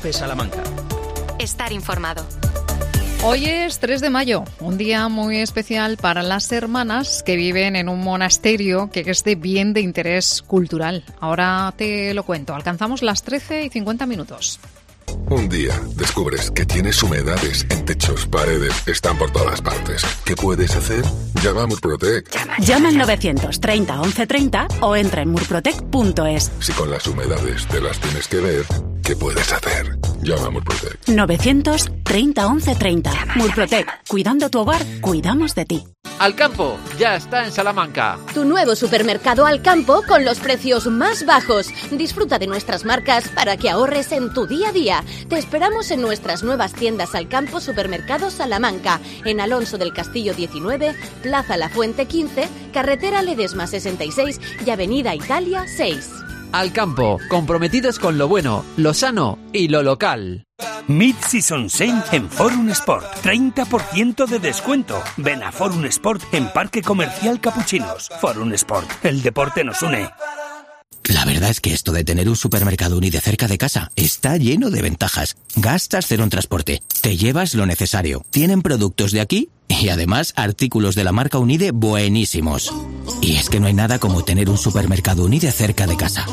Cope Salamanca. Estar informado. Hoy es 3 de mayo, un día muy especial para las hermanas que viven en un monasterio que es de bien de interés cultural. Ahora te lo cuento. Alcanzamos las 13:50. Un día descubres que tienes humedades en techos, paredes, están por todas partes. ¿Qué puedes hacer? Llama a Murprotec. Llama al 930 1130 o entra en murprotec.es. Si con las humedades te las tienes que ver, ¿qué puedes hacer? Llama a Murprotec. 930 1130. Murprotec. Cuidando tu hogar, cuidamos de ti. Alcampo ya está en Salamanca. Tu nuevo supermercado Alcampo con los precios más bajos. Disfruta de nuestras marcas para que ahorres en tu día a día. Te esperamos en nuestras nuevas tiendas Alcampo Supermercado Salamanca, en Alonso del Castillo 19, Plaza La Fuente 15, Carretera Ledesma 66 y Avenida Italia 6. Alcampo, comprometidos con lo bueno, lo sano y lo local. Mid-Season Sale en Forum Sport. 30% de descuento. Ven a Forum Sport en Parque Comercial Capuchinos. Forum Sport. El deporte nos une. La verdad es que esto de tener un supermercado Unide cerca de casa está lleno de ventajas. Gastas cero en transporte, te llevas lo necesario, tienen productos de aquí y además artículos de la marca Unide buenísimos. Y es que no hay nada como tener un supermercado Unide cerca de casa.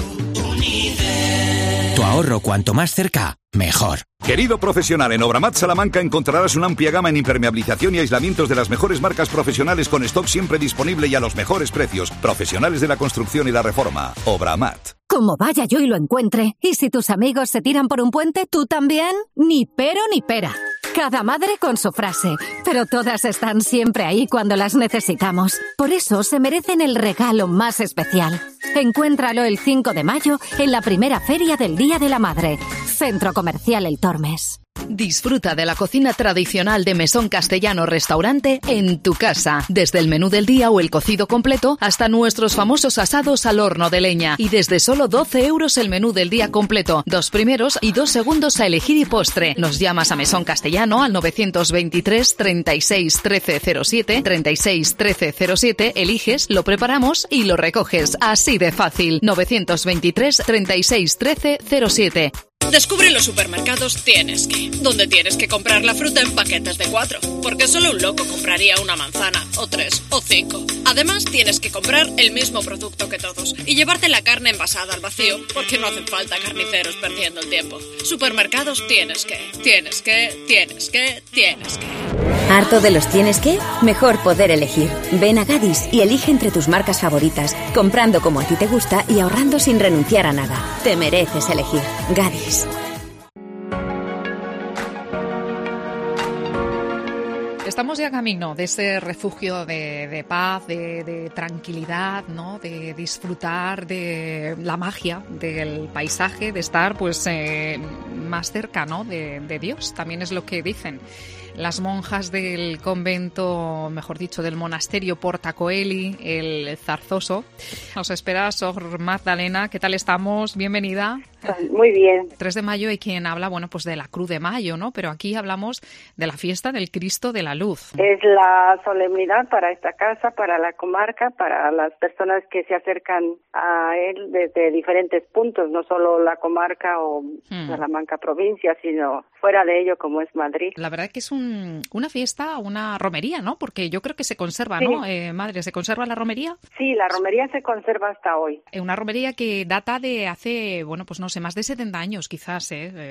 Tu ahorro cuanto más cerca, mejor. Querido profesional, en Obramat Salamanca encontrarás una amplia gama en impermeabilización y aislamientos de las mejores marcas profesionales con stock siempre disponible y a los mejores precios. Profesionales de la construcción y la reforma. Obramat. Como vaya yo y lo encuentre. ¿Y si tus amigos se tiran por un puente, tú también? Ni pero ni pera. Cada madre con su frase, pero todas están siempre ahí cuando las necesitamos. Por eso se merecen el regalo más especial. Encuéntralo el 5 de mayo en la primera feria del Día de la Madre. Centro Comercial El Tormes. Disfruta de la cocina tradicional de Mesón Castellano Restaurante en tu casa. Desde el menú del día o el cocido completo hasta nuestros famosos asados al horno de leña. Y desde solo 12 euros el menú del día completo. 2 primeros y 2 segundos a elegir y postre. Nos llamas a Mesón Castellano al 923 36 1307, 36 1307, eliges, lo preparamos y lo recoges. Así de fácil. 923 36 1307. Descubre los supermercados Tienes Que, donde tienes que comprar la fruta en paquetes de 4, porque solo un loco compraría una manzana, o 3, o 5. Además, tienes que comprar el mismo producto que todos y llevarte la carne envasada al vacío, porque no hacen falta carniceros perdiendo el tiempo. Supermercados Tienes Que, Tienes Que, Tienes Que, Tienes Que. ¿Harto de los tienes que? Mejor poder elegir. Ven a Gadis y elige entre tus marcas favoritas, comprando como a ti te gusta y ahorrando sin renunciar a nada. Te mereces elegir. Gadis. Estamos ya camino de ese refugio de paz, de tranquilidad, ¿no? De disfrutar de la magia del paisaje, de estar pues más cerca, ¿no? de Dios. También es lo que dicen las monjas del convento, mejor dicho, del monasterio Porta Coeli, el Zarzoso. Nos espera Sor Magdalena. ¿Qué tal estamos? Bienvenida. Muy bien. 3 de mayo hay quien habla, bueno, pues de la Cruz de Mayo, ¿no? Pero aquí hablamos de la fiesta del Cristo de la Luz. Es la solemnidad para esta casa, para la comarca, para las personas que se acercan a él desde diferentes puntos, no solo la comarca o Salamanca provincia, sino fuera de ello como es Madrid. La verdad que es una fiesta, una romería, ¿no? Porque yo creo que se conserva, sí. ¿No? Madre, ¿se conserva la romería? Sí, la romería se conserva hasta hoy. Una romería que data de hace, bueno, pues no sé, más de 70 años quizás,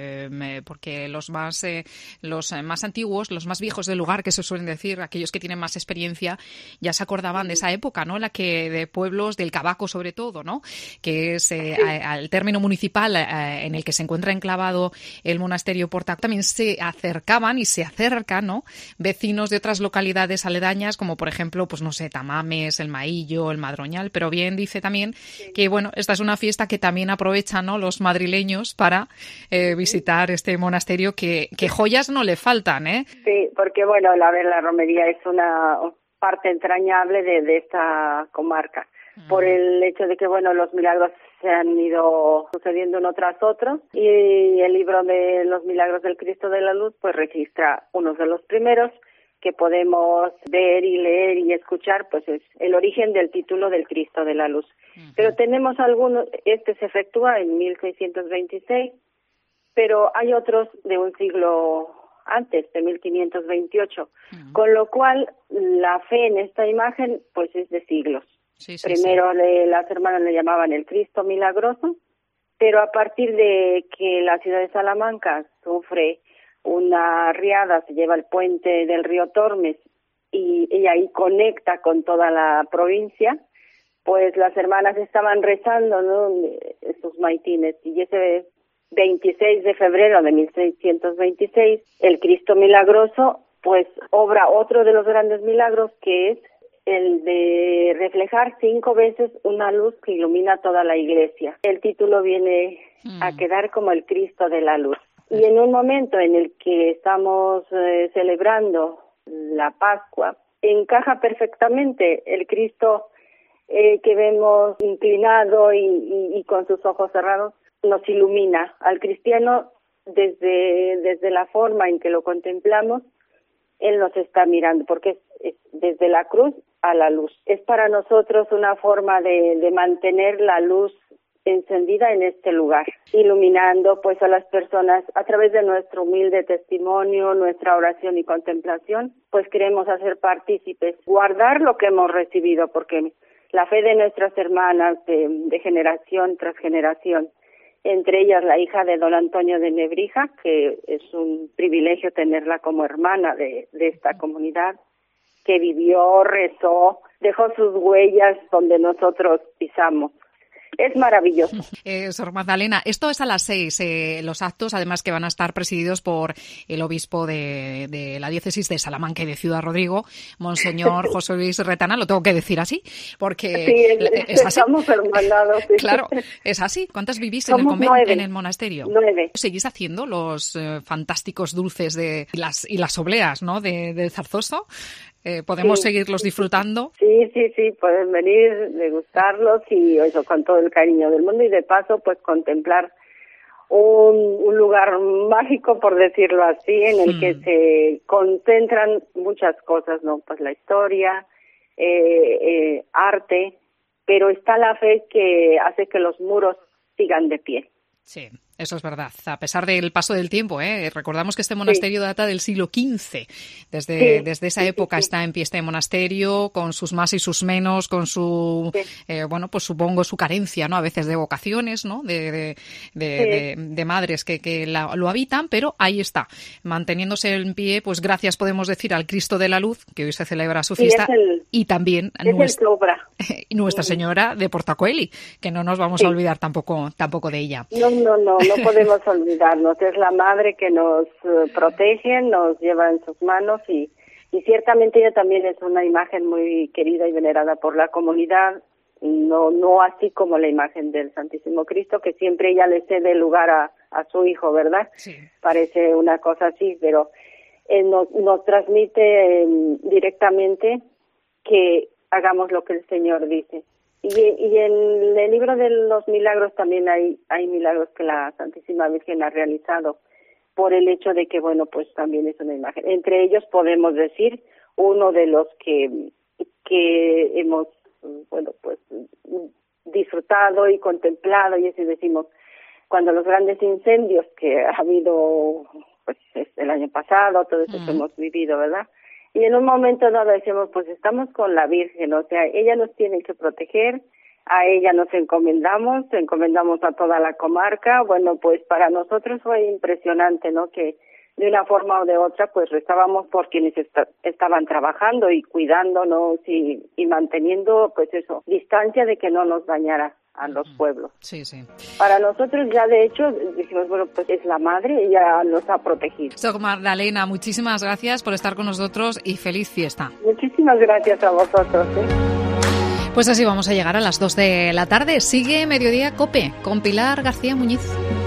porque los más antiguos, los más viejos del lugar, que se suelen decir, aquellos que tienen más experiencia, ya se acordaban de esa época, ¿no? En la que de pueblos del Cabaco sobre todo, ¿no? Que es al término municipal en el que se encuentra enclavado el monasterio Porta, también se acercaban y se acercan, ¿no? Vecinos de otras localidades aledañas, como por ejemplo, pues no sé, Tamames, el Maillo, el Madroñal, pero bien dice también que, bueno, esta es una fiesta que también aprovechan, ¿no? Los madrileños para visitar este monasterio que joyas no le faltan, ¿eh? Sí, porque bueno, la romería es una parte entrañable de esta comarca, por el hecho de que bueno, los milagros se han ido sucediendo uno tras otro y el libro de los milagros del Cristo de la Luz pues registra uno de los primeros que podemos ver y leer y escuchar, pues es el origen del título del Cristo de la Luz. Pero tenemos algunos, se efectúa en 1626 pero hay otros de un siglo antes, de 1528, con lo cual la fe en esta imagen pues es de siglos. Primero las hermanas le llamaban el Cristo Milagroso, pero a partir de que la ciudad de Salamanca sufre una riada, se lleva el puente del río Tormes y ahí conecta con toda la provincia, pues las hermanas estaban rezando, ¿no?, sus maitines, y ese 26 de febrero de 1626, el Cristo Milagroso pues obra otro de los grandes milagros, que es el de reflejar 5 veces una luz que ilumina toda la iglesia. El título viene a quedar como el Cristo de la Luz. Y en un momento en el que estamos celebrando la Pascua, encaja perfectamente el Cristo que vemos inclinado y con sus ojos cerrados, nos ilumina al cristiano desde la forma en que lo contemplamos. Él nos está mirando, porque es desde la cruz a la luz. Es para nosotros una forma de mantener la luz encendida en este lugar, iluminando pues a las personas a través de nuestro humilde testimonio, nuestra oración y contemplación. Pues queremos hacer partícipes, guardar lo que hemos recibido, porque la fe de nuestras hermanas de generación tras generación, entre ellas la hija de don Antonio de Nebrija, que es un privilegio tenerla como hermana de esta comunidad, que vivió, rezó, dejó sus huellas donde nosotros pisamos. Es maravilloso. Sor Magdalena, esto es a las 6, los actos, además que van a estar presididos por el obispo de la diócesis de Salamanca y de Ciudad Rodrigo, Monseñor José Luis Retana, lo tengo que decir así, porque sí, es así. Estamos hermanados. Sí. Claro, es así. ¿Cuántas vivís Somos en el convento, 9. en el monasterio? 9. ¿Seguís haciendo los fantásticos dulces y las obleas, ¿no?, de Zarzoso? ¿Podemos seguirlos disfrutando? Sí, pueden venir, degustarlos y eso con todo el cariño del mundo, y de paso pues contemplar un lugar mágico, por decirlo así, en el que se concentran muchas cosas, ¿no? Pues la historia, arte, pero está la fe que hace que los muros sigan de pie. Sí, eso es verdad. A pesar del paso del tiempo, recordamos que este monasterio data del siglo XV. Desde esa época está en pie este monasterio, con sus más y sus menos, con su, pues supongo su carencia, ¿no? A veces de vocaciones, ¿no? De madres que lo habitan, pero ahí está, manteniéndose en pie, pues gracias podemos decir al Cristo de la Luz, que hoy se celebra su fiesta, y también Nuestra Señora de Portacoeli, que no nos vamos a olvidar tampoco de ella. No podemos olvidarnos. Es la madre que nos protege, nos lleva en sus manos y ciertamente ella también es una imagen muy querida y venerada por la comunidad, no así como la imagen del Santísimo Cristo, que siempre ella le cede lugar a su hijo, ¿verdad? Sí. Parece una cosa así, pero nos transmite directamente que hagamos lo que el Señor dice. Y en el libro de los milagros también hay milagros que la Santísima Virgen ha realizado por el hecho de que, bueno, pues también es una imagen. Entre ellos podemos decir uno de los que hemos, bueno, pues disfrutado y contemplado, y así decimos, cuando los grandes incendios que ha habido, pues el año pasado, todo eso que hemos vivido, ¿verdad? Y en un momento dado decimos, pues estamos con la Virgen, o sea, ella nos tiene que proteger, a ella nos encomendamos a toda la comarca. Bueno, pues para nosotros fue impresionante, ¿no?, que de una forma o de otra, pues rezábamos por quienes estaban trabajando y cuidándonos y manteniendo, pues eso, distancia de que no nos dañara a los pueblos. Sí, sí. Para nosotros ya de hecho dijimos, bueno, pues es la madre, ella nos ha protegido. Sor Magdalena, muchísimas gracias por estar con nosotros y feliz fiesta. Muchísimas gracias a vosotros. Pues así vamos a llegar a las 2 de la tarde. Sigue Mediodía COPE con Pilar García Muñiz.